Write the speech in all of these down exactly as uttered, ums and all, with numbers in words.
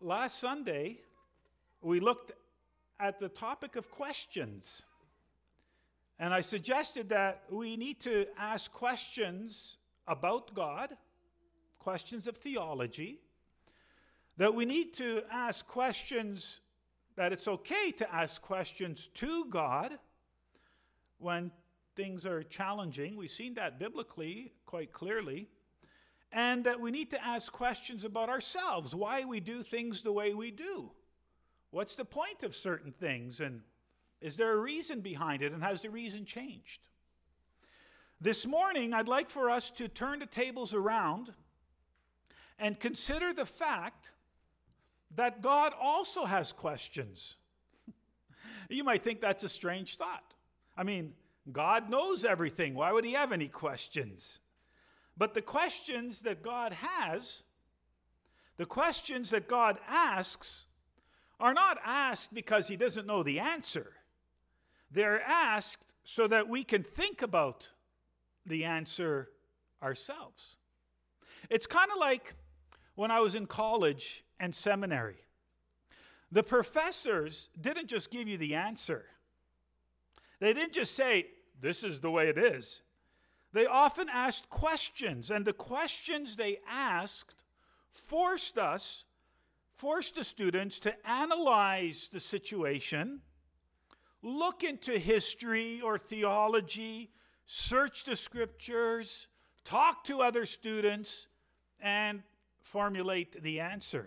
last Sunday, we looked at the topic of questions. And I suggested that we need to ask questions about God, questions of theology, that we need to ask questions, that it's okay to ask questions to God when things are challenging. We've seen that biblically quite clearly. And that we need to ask questions about ourselves, why we do things the way we do. What's the point of certain things? And is there a reason behind it? And has the reason changed? This morning, I'd like for us to turn the tables around and consider the fact that God also has questions. You might think that's a strange thought. I mean, God knows everything. Why would he have any questions? But the questions that God has, the questions that God asks, are not asked because he doesn't know the answer. They're asked so that we can think about the answer ourselves. It's kind of like when I was in college and seminary. The professors didn't just give you the answer. They didn't just say, this is the way it is. They often asked questions, and the questions they asked forced us, forced the students to analyze the situation, look into history or theology, search the scriptures, talk to other students, and formulate the answer.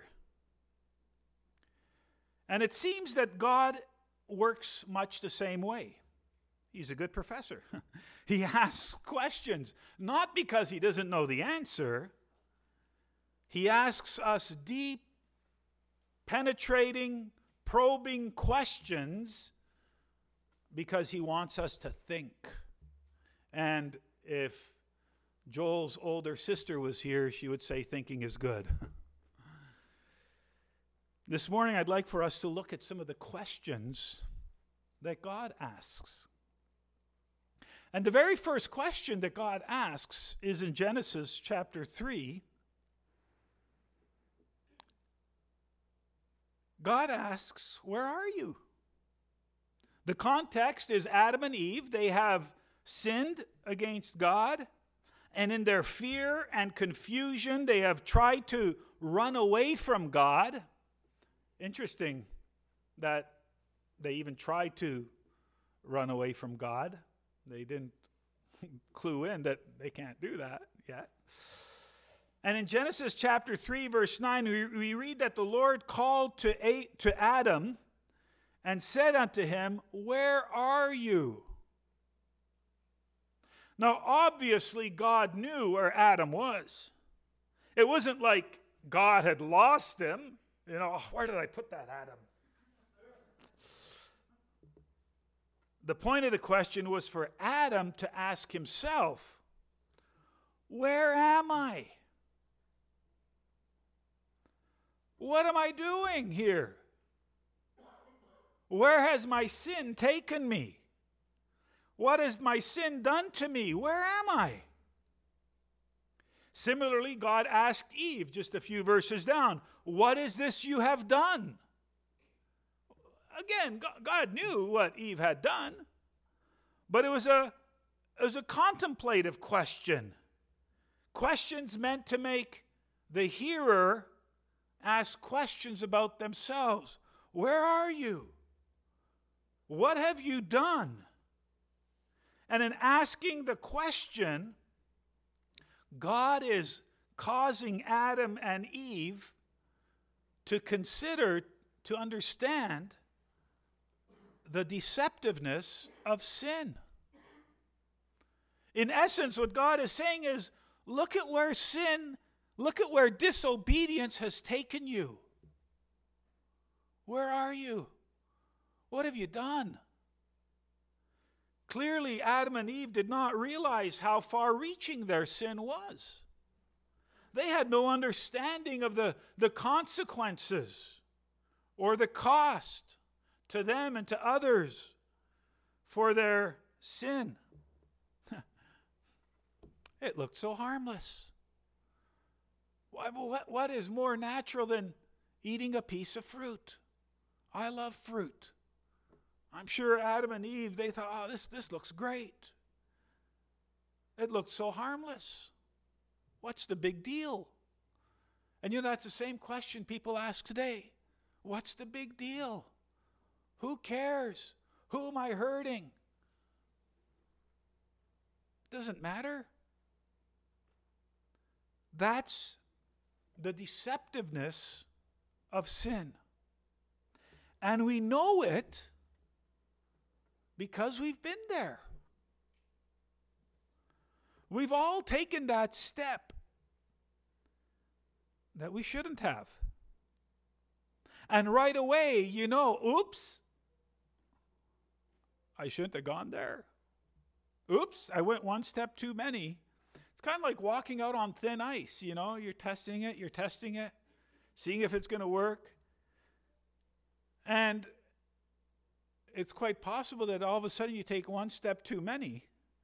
And it seems that God works much the same way. He's a good professor. He asks questions, not because he doesn't know the answer. He asks us deep, penetrating, probing questions because he wants us to think. And if Joel's older sister was here, she would say thinking is good. This morning, I'd like for us to look at some of the questions that God asks. And the very first question that God asks is in Genesis chapter three. God asks, where are you? The context is Adam and Eve. They have sinned against God, and in their fear and confusion, they have tried to run away from God. Interesting that they even tried to run away from God. They didn't clue in that they can't do that yet. And in Genesis chapter three, verse nine, we, we read that the Lord called to, A, to Adam and said unto him, where are you? Now, obviously, God knew where Adam was. It wasn't like God had lost him. You know, where did I put that Adam? The point of the question was for Adam to ask himself, where am I? What am I doing here? Where has my sin taken me? What has my sin done to me? Where am I? Similarly, God asked Eve just a few verses down, what is this you have done? Again, God knew what Eve had done, but it was a, it was a contemplative question. Questions meant to make the hearer ask questions about themselves. Where are you? What have you done? And in asking the question, God is causing Adam and Eve to consider, to understand the deceptiveness of sin. In essence, what God is saying is, look at where sin, look at where disobedience has taken you. Where are you? What have you done? Clearly, Adam and Eve did not realize how far-reaching their sin was. They had no understanding of the, the consequences or the cost to them and to others for their sin. It looked so harmless. What, what is more natural than eating a piece of fruit. I love fruit. I'm sure Adam and Eve, they thought, oh, this, this looks great. It looked so harmless. What's the big deal? And you know, that's the same question people ask today. What's the big deal? Who cares? Who am I hurting? Doesn't matter. That's the deceptiveness of sin. And we know it because we've been there. We've all taken that step that we shouldn't have. And right away, you know, oops, I shouldn't have gone there. Oops, I went one step too many. It's kind of like walking out on thin ice, you know. You're testing it, you're testing it, seeing if it's going to work. And it's quite possible that all of a sudden you take one step too many.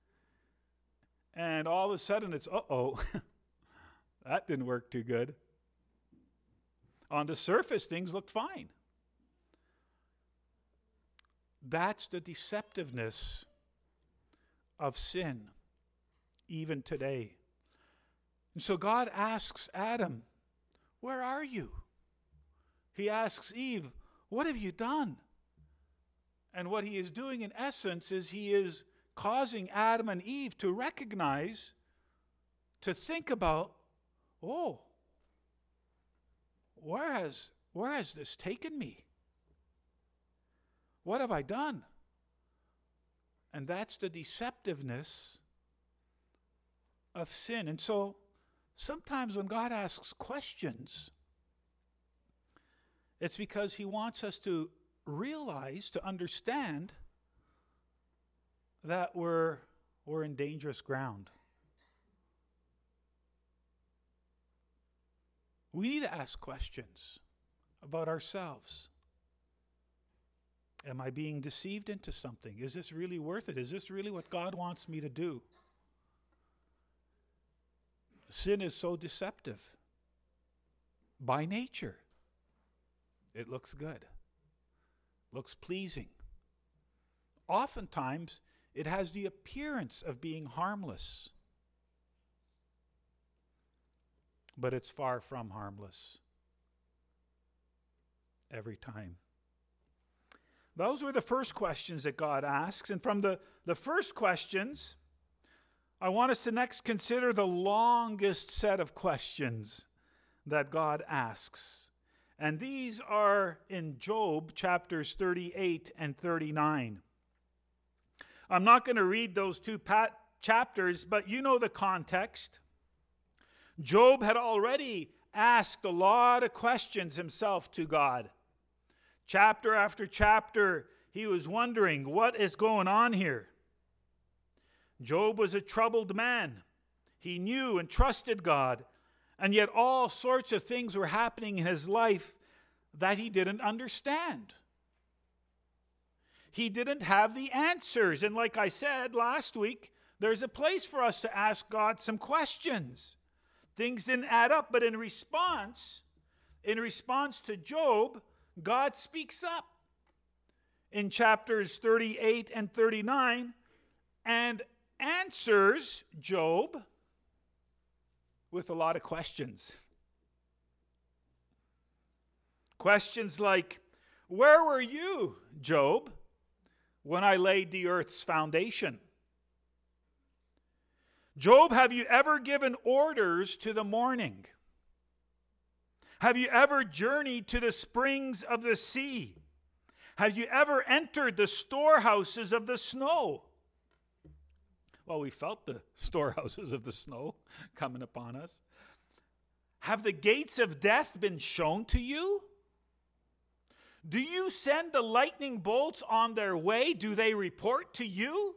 And all of a sudden it's, uh-oh, that didn't work too good. On the surface, things looked fine. That's the deceptiveness of sin, even today. And so God asks Adam, where are you? He asks Eve, what have you done? And what he is doing in essence is he is causing Adam and Eve to recognize, to think about, oh, where has, where has this taken me? What have I done? And that's the deceptiveness of sin. And so sometimes when God asks questions, it's because he wants us to realize, to understand that we're, we're in dangerous ground. We need to ask questions about ourselves. Am I being deceived into something? Is this really worth it? Is this really what God wants me to do? Sin is so deceptive. By nature, it looks good, looks pleasing. Oftentimes, it has the appearance of being harmless, but it's far from harmless every time. Those were the first questions that God asks. And from the, the first questions, I want us to next consider the longest set of questions that God asks. And these are in Job chapters thirty-eight and thirty-nine. I'm not going to read those two pat- chapters, but you know the context. Job had already asked a lot of questions himself to God. Chapter after chapter, he was wondering, what is going on here? Job was a troubled man. He knew and trusted God, and yet all sorts of things were happening in his life that he didn't understand. He didn't have the answers. And like I said last week, there's a place for us to ask God some questions. Things didn't add up, but in response, in response to Job, God speaks up in chapters thirty-eight and thirty-nine and answers Job with a lot of questions. Questions like, where were you, Job, when I laid the earth's foundation? Job, have you ever given orders to the morning? Have you ever journeyed to the springs of the sea? Have you ever entered the storehouses of the snow? Well, we felt the storehouses of the snow coming upon us. Have the gates of death been shown to you? Do you send the lightning bolts on their way? Do they report to you?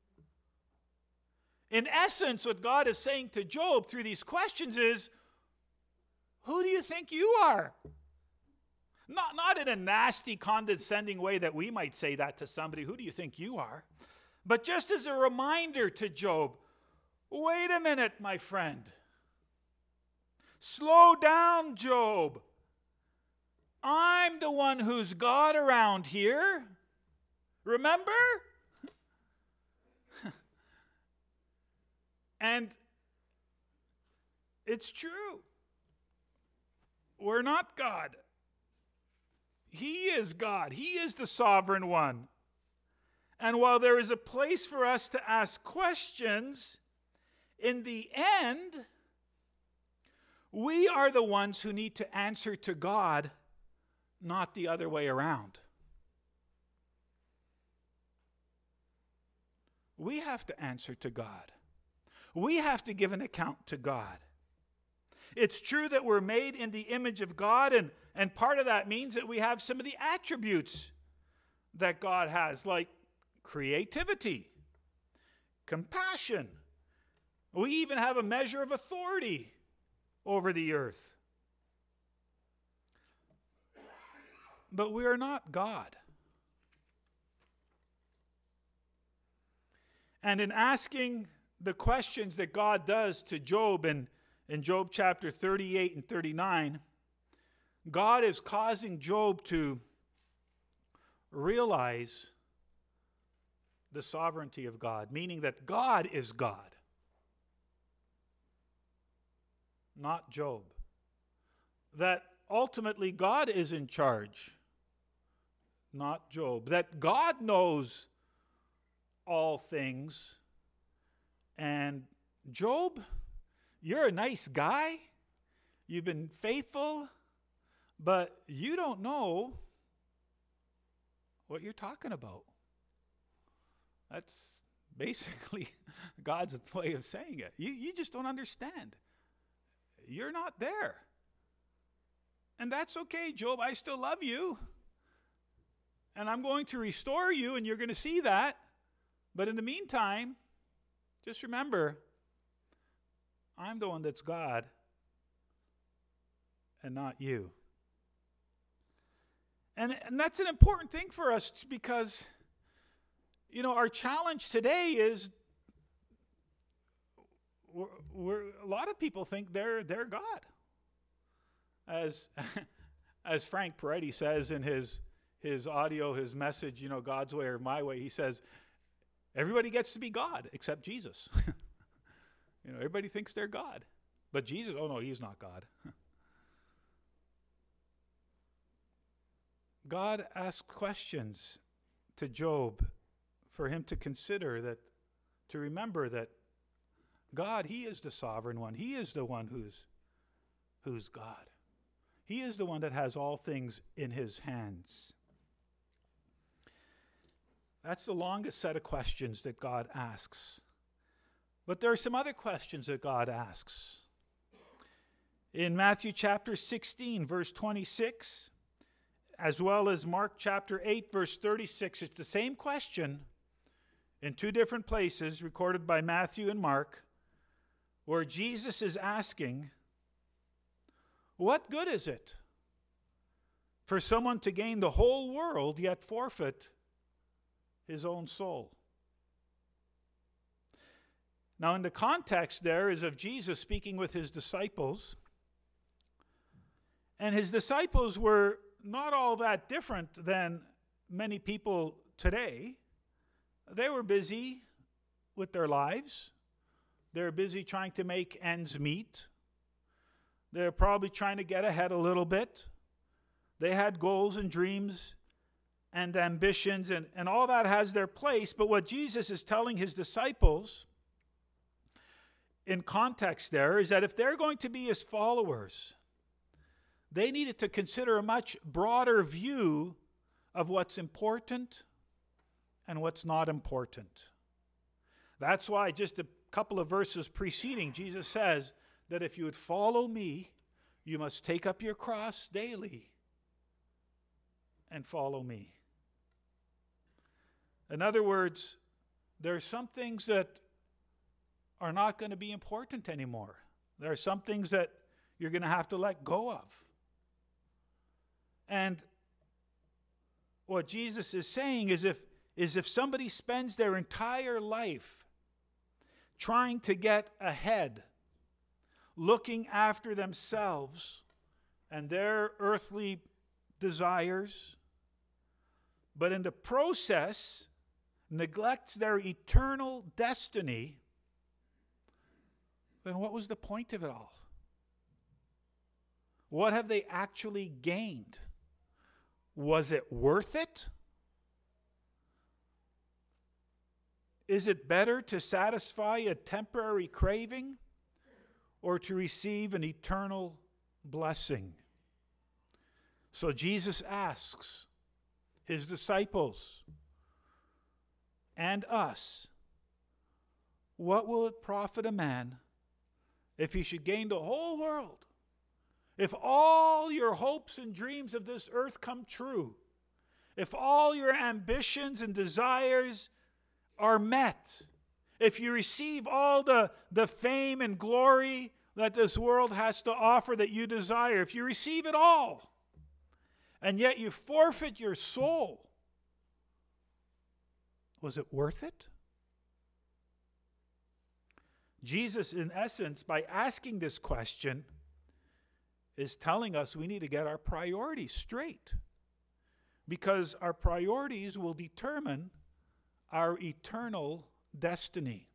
In essence, what God is saying to Job through these questions is, who do you think you are? Not, not in a nasty, condescending way that we might say that to somebody. Who do you think you are? But just as a reminder to Job, wait a minute, my friend. Slow down, Job. the one who's God around here. Remember? And it's true. We're not God. He is God. He is the sovereign one. And while there is a place for us to ask questions, in the end, we are the ones who need to answer to God, not the other way around. We have to answer to God. We have to give an account to God. It's true that we're made in the image of God, and, and part of that means that we have some of the attributes that God has, like creativity, compassion. We even have a measure of authority over the earth. But we are not God. And in asking the questions that God does to Job in, in Job chapter thirty-eight and thirty-nine, God is causing Job to realize the sovereignty of God, meaning that God is God, not Job. That ultimately God is in charge, not Job. That God knows all things. And Job, you're a nice guy. You've been faithful, but you don't know what you're talking about. That's basically God's way of saying it. You, you just don't understand. You're not there. And that's okay, Job. I still love you. And I'm going to restore you, and you're going to see that. But in the meantime, just remember, I'm the one that's God and not you. And, and that's an important thing for us because, you know, our challenge today is we're, we're, a lot of people think they're, they're God. As, as Frank Peretti says in his, his audio, his message, you know, God's way or my way, he says, everybody gets to be God except Jesus. You know, everybody thinks they're God. But Jesus, oh no, he's not God. God asked questions to Job for him to consider that, to remember that God, he is the sovereign one. He is the one who's, who's God. He is the one that has all things in his hands. That's the longest set of questions that God asks. But there are some other questions that God asks. In Matthew chapter sixteen, verse twenty-six, as well as Mark chapter eight, verse thirty-six, it's the same question in two different places recorded by Matthew and Mark, where Jesus is asking, what good is it for someone to gain the whole world yet forfeit his own soul? Now, in the context there is of Jesus speaking with his disciples, and his disciples were not all that different than many people today. They were busy with their lives. They're busy trying to make ends meet. They're probably trying to get ahead a little bit. They had goals and dreams and ambitions, and, and all that has their place. But what Jesus is telling his disciples in context there is that if they're going to be his followers, they needed to consider a much broader view of what's important and what's not important. That's why just a couple of verses preceding, Jesus says that if you would follow me, you must take up your cross daily and follow me. In other words, there are some things that are not going to be important anymore. There are some things that you're going to have to let go of. And what Jesus is saying is if, is if somebody spends their entire life trying to get ahead, looking after themselves and their earthly desires, but in the process neglects their eternal destiny, then what was the point of it all? What have they actually gained? Was it worth it? Is it better to satisfy a temporary craving or to receive an eternal blessing? So Jesus asks his disciples and us, what will it profit a man if he should gain the whole world? If all your hopes and dreams of this earth come true, if all your ambitions and desires are met, if you receive all the, the fame and glory that this world has to offer that you desire, if you receive it all, and yet you forfeit your soul, was it worth it? Jesus, in essence, by asking this question, is telling us we need to get our priorities straight, because our priorities will determine our eternal destiny.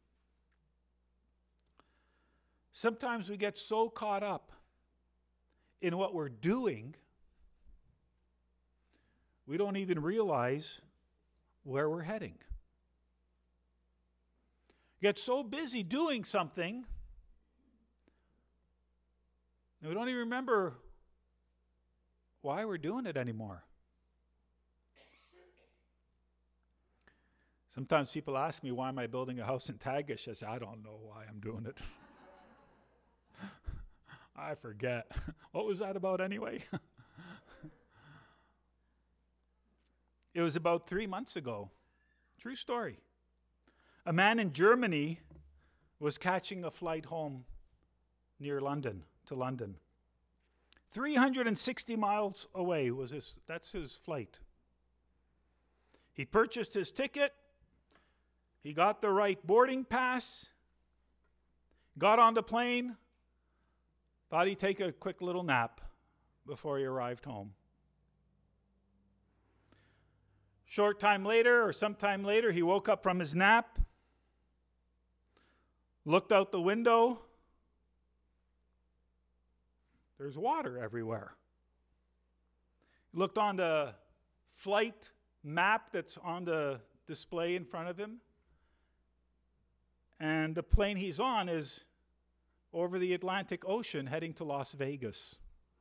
Sometimes we get so caught up in what we're doing, we don't even realize where we're heading. Get so busy doing something, and we don't even remember why we're doing it anymore. Sometimes people ask me, why am I building a house in Tagish? I say, I don't know why I'm doing it. I forget. What was that about anyway? It was about three months ago. True story. A man in Germany was catching a flight home near London, to London. three hundred sixty miles away was his, that's his flight. He purchased his ticket. He got the right boarding pass. Got on the plane. Thought he'd take a quick little nap before he arrived home. Short time later, or sometime later, he woke up from his nap, looked out the window. There's water everywhere. He looked on the flight map that's on the display in front of him, and the plane he's on is over the Atlantic Ocean heading to Las Vegas.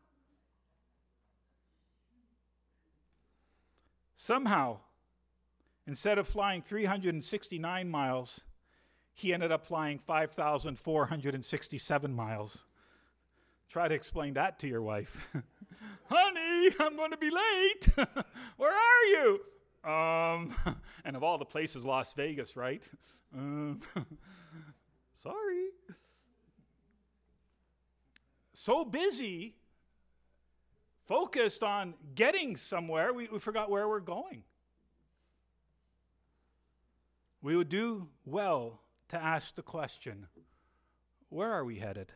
Somehow, instead of flying three hundred sixty-nine miles, he ended up flying five thousand four hundred sixty-seven miles. Try to explain that to your wife. Honey, I'm going to be late. Where are you? Um, and of all the places, Las Vegas, right? Um, sorry. So busy, focused on getting somewhere, we, we forgot where we're going. We would do well to ask the question, where are we headed?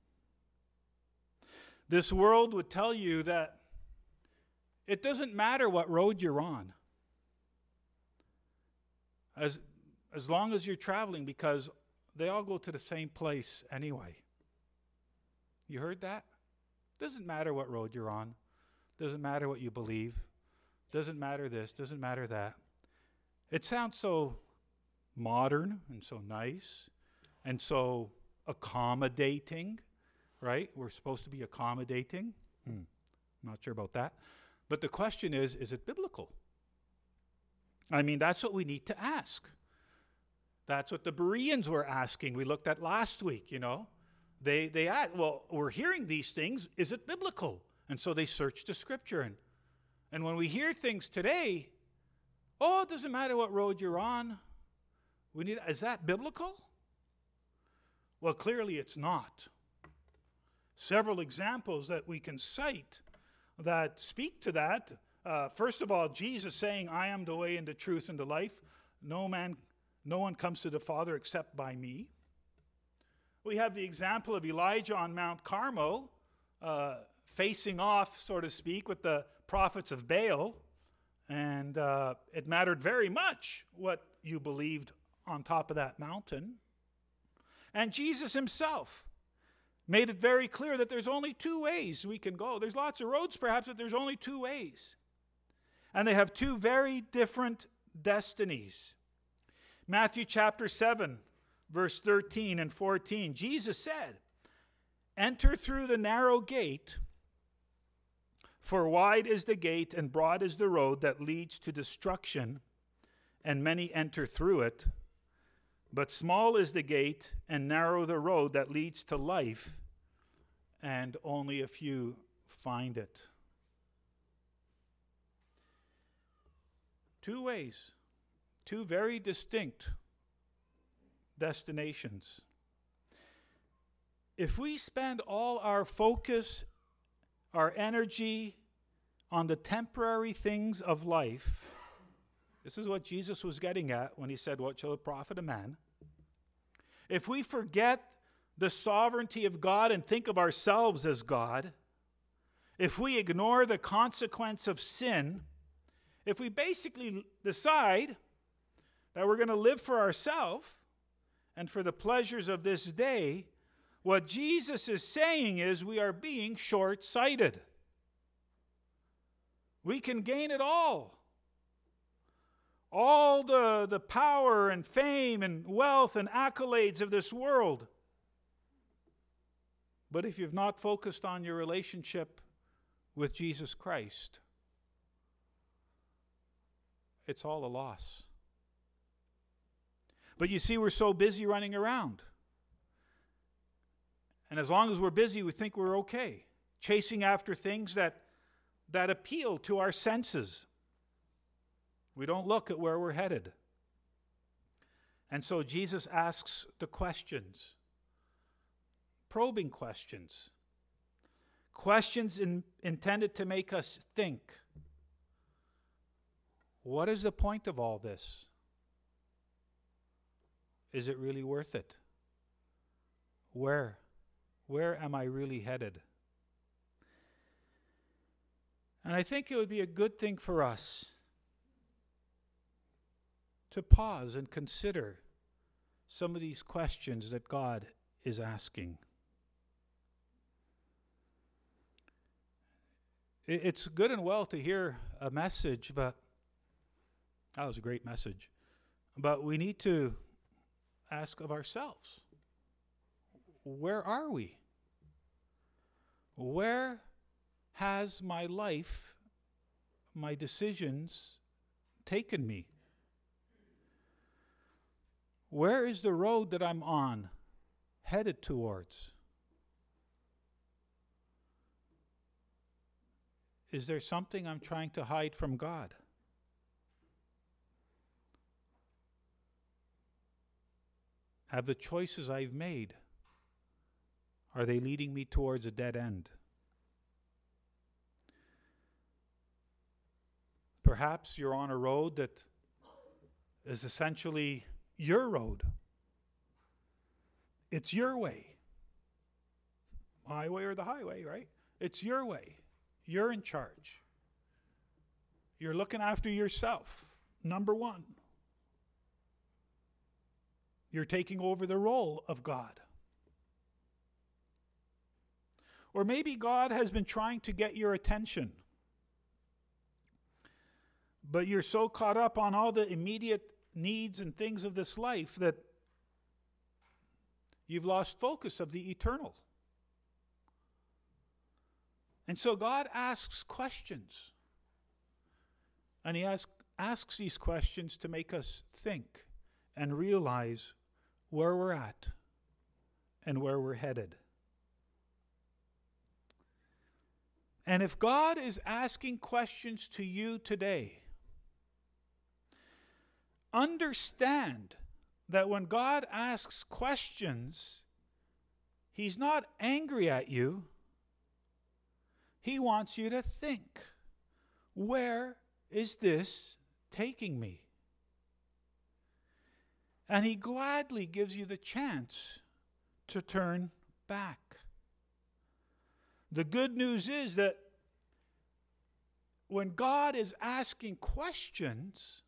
This world would tell you that it doesn't matter what road you're on, as, as long as you're traveling, because they all go to the same place anyway. You heard that? Doesn't matter what road you're on. Doesn't matter what you believe. Doesn't matter this. Doesn't matter that. It sounds so modern and so nice and so accommodating, right? We're supposed to be accommodating. Hmm. Not sure about that. But the question is, is it biblical? I mean, that's what we need to ask. That's what the Bereans were asking. We looked at last week, you know. They they asked, well, we're hearing these things. Is it biblical? And so they searched the scripture. And, and when we hear things today, oh, it doesn't matter what road you're on. We need, is that biblical? Well, clearly it's not. Several examples that we can cite that speak to that. Uh, first of all, Jesus saying, I am the way and the truth and the life. No man, no one comes to the Father except by me. We have the example of Elijah on Mount Carmel, uh, facing off, so to speak, with the prophets of Baal, and uh, it mattered very much what you believed on top of that mountain. And Jesus himself made it very clear that there's only two ways we can go. There's lots of roads perhaps, but there's only two ways. And they have two very different destinies. Matthew chapter seven, verse thirteen and fourteen, Jesus said, "Enter through the narrow gate, for wide is the gate and broad is the road that leads to destruction, and many enter through it. But small is the gate and narrow the road that leads to life, and only a few find it." Two ways, two very distinct destinations. If we spend all our focus, our energy on the temporary things of life, this is what Jesus was getting at when he said, "What shall it profit a man?" If we forget the sovereignty of God and think of ourselves as God, if we ignore the consequence of sin, if we basically decide that we're going to live for ourselves and for the pleasures of this day, what Jesus is saying is we are being short-sighted. We can gain it all. All the, the power and fame and wealth and accolades of this world. But if you've not focused on your relationship with Jesus Christ, it's all a loss. But you see, we're so busy running around. And as long as we're busy, we think we're okay, chasing after things that, that appeal to our senses. We don't look at where we're headed. And so Jesus asks the questions, probing questions, questions in, intended to make us think. What is the point of all this? Is it really worth it? Where? Where am I really headed? And I think it would be a good thing for us to pause and consider some of these questions that God is asking. It's good and well to hear a message, but that was a great message. But we need to ask of ourselves, where are we? Where has my life, my decisions taken me? Where is the road that I'm on headed towards? Is there something I'm trying to hide from God? Have the choices I've made, are they leading me towards a dead end? Perhaps you're on a road that is essentially your road. It's your way. My way or the highway, right? It's your way. You're in charge. You're looking after yourself, number one. You're taking over the role of God. Or maybe God has been trying to get your attention, but you're so caught up on all the immediate needs and things of this life that you've lost focus of the eternal. And so God asks questions. And he ask, asks these questions to make us think and realize where we're at and where we're headed. And if God is asking questions to you today, understand that when God asks questions, he's not angry at you. He wants you to think, where is this taking me? And he gladly gives you the chance to turn back, The good news is that when God is asking questions,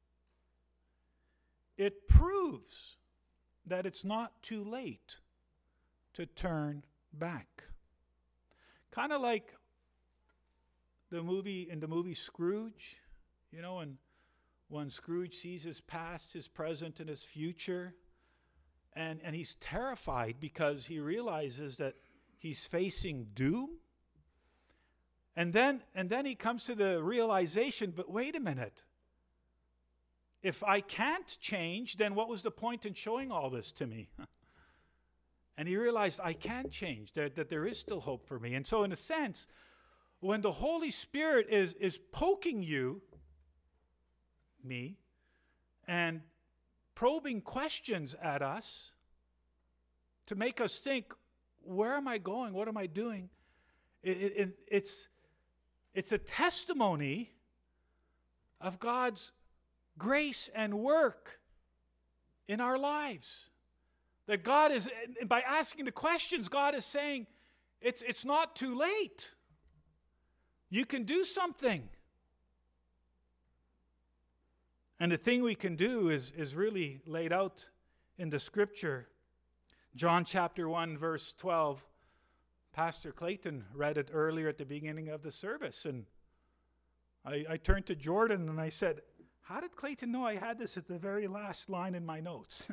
it proves that it's not too late to turn back. Kind of like the movie, in the movie Scrooge, you know, and when Scrooge sees his past, his present, and his future, and, and he's terrified because he realizes that he's facing doom. And then, and then he comes to the realization, but wait a minute. If I can't change, then what was the point in showing all this to me? And he realized I can change, that, that there is still hope for me. And so in a sense, when the Holy Spirit is, is poking you, me, and probing questions at us to make us think, where am I going? What am I doing? It, it, it's, it's a testimony of God's grace and work in our lives. That God is, by asking the questions, God is saying, it's, it's not too late. You can do something. And the thing we can do is, is really laid out in the scripture. John chapter one, verse twelve. Pastor Clayton read it earlier at the beginning of the service. And I, I turned to Jordan and I said, how did Clayton know I had this at the very last line in my notes?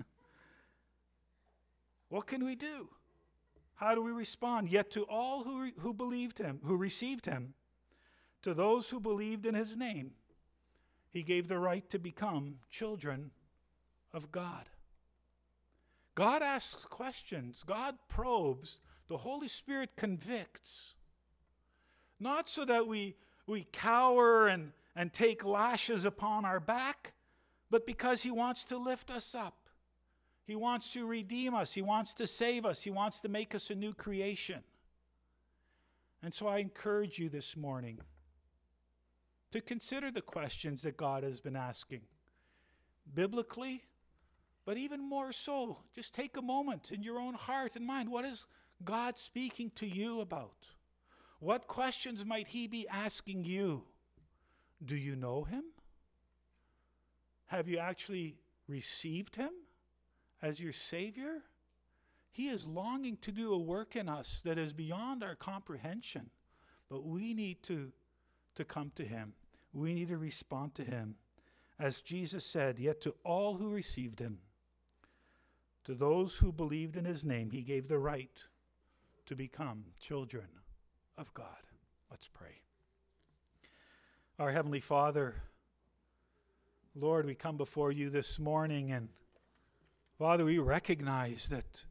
What can we do? How do we respond? Yet to all who, re- who believed him, who received him, to those who believed in his name, he gave the right to become children of God. God asks questions. God probes. The Holy Spirit convicts. Not so that we, we cower and, and take lashes upon our back, but because he wants to lift us up. He wants to redeem us. He wants to save us. He wants to make us a new creation. And so I encourage you this morning to consider the questions that God has been asking. Biblically, but even more so, just take a moment in your own heart and mind. What is God speaking to you about? What questions might he be asking you? Do you know him? Have you actually received him as your Savior? He is longing to do a work in us that is beyond our comprehension. But we need to, to come to him. We need to respond to him. As Jesus said, yet to all who received him, to those who believed in his name, he gave the right to become children of God. Let's pray. Our Heavenly Father, Lord, we come before you this morning, and Father, we recognize that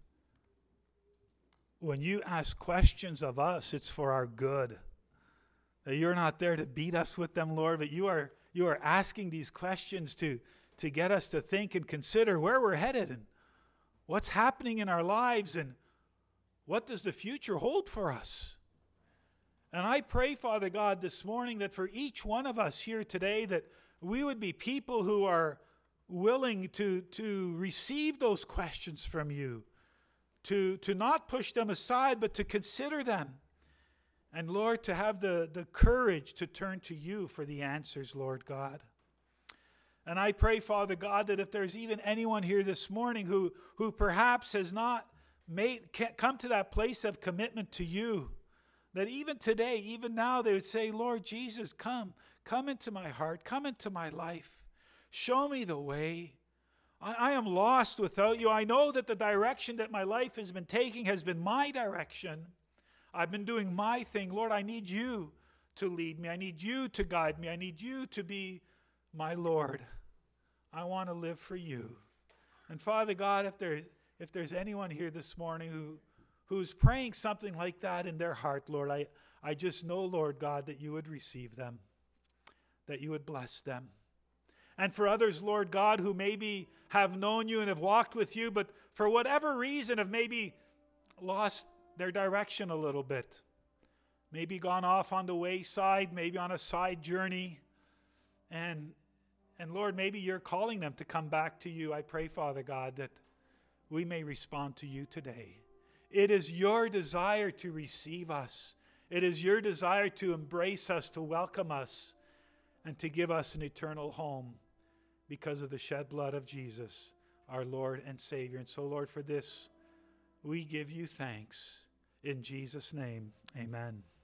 when you ask questions of us, it's for our good. That you're not there to beat us with them, Lord, but you are you are asking these questions to, to get us to think and consider where we're headed and what's happening in our lives and what does the future hold for us. And I pray, Father God, this morning that for each one of us here today, that we would be people who are willing to, to receive those questions from you, to, to not push them aside, but to consider them. And Lord, to have the, the courage to turn to you for the answers, Lord God. And I pray, Father God, that if there's even anyone here this morning who, who perhaps has not made can't come to that place of commitment to you, that even today, even now, they would say, Lord Jesus, come, come into my heart, come into my life. Show me the way. I, I am lost without you. I know that the direction that my life has been taking has been my direction. I've been doing my thing. Lord, I need you to lead me. I need you to guide me. I need you to be my Lord. I want to live for you. And Father God, if there's, if there's anyone here this morning who, who's praying something like that in their heart, Lord, I, I just know, Lord God, that you would receive them, that you would bless them. And for others, Lord God, who maybe have known you and have walked with you, but for whatever reason have maybe lost their direction a little bit. Maybe gone off on the wayside, maybe on a side journey. And, and Lord, maybe you're calling them to come back to you. I pray, Father God, that we may respond to you today. It is your desire to receive us. It is your desire to embrace us, to welcome us, and to give us an eternal home because of the shed blood of Jesus, our Lord and Savior. And so, Lord, for this, we give you thanks. In Jesus' name, amen.